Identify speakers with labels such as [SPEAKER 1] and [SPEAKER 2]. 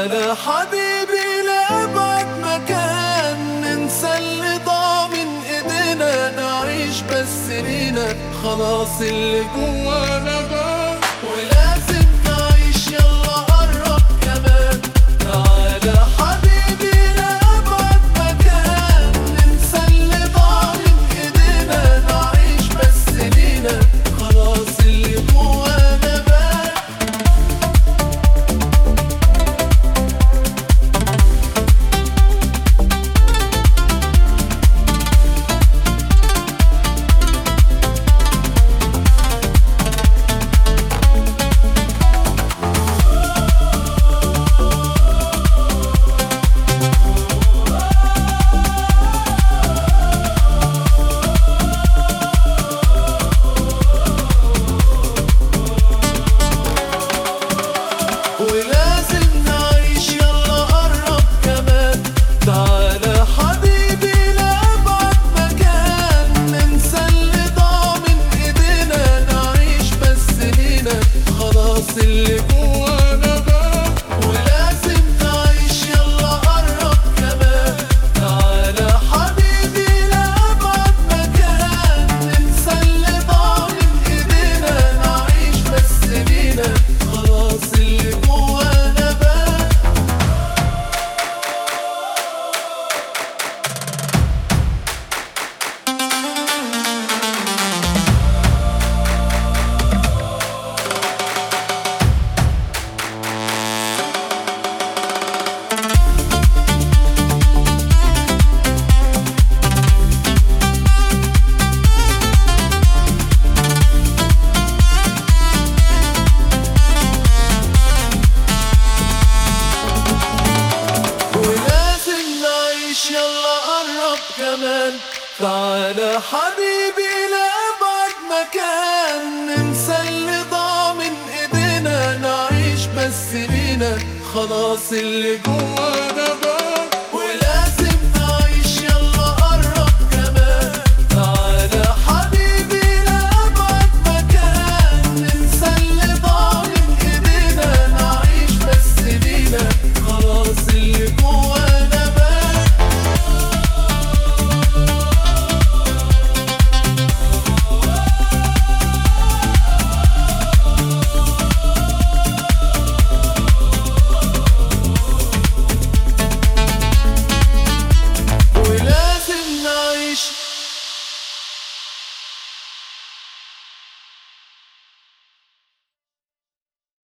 [SPEAKER 1] تعالى حبيبي لأبعد مكان، ننسى اللي ضاع من ايدينا، نعيش بس لينا خلاص اللي جوانا بان. ولازم نعيش يلا قرب كمان، تعالى حبيبي لأبعد مكان، ننسى اللي ضاع من ايدينا، نعيش بس لينا خلاص اللي جوانا بان. ولازم نعيش يلا قرب كمان، تعالى حبيبي لأبعد مكان، ننسى اللي ضاع من ايدينا، نعيش بس لينا خلاص اللي جوانا بان. ولازم نعيش يلا قرب كمان، تعالى حبيبي لأبعد مكان، ننسى اللي ضاع من ايدينا، نعيش بس لينا خلاص اللي جوانا بان. ولازم نعيش يلا قرب كمان، تعالى حبيبي لأبعد مكان، ننسى اللي ضاع من ايدينا، نعيش بس لينا خلاص اللي جوانا بان.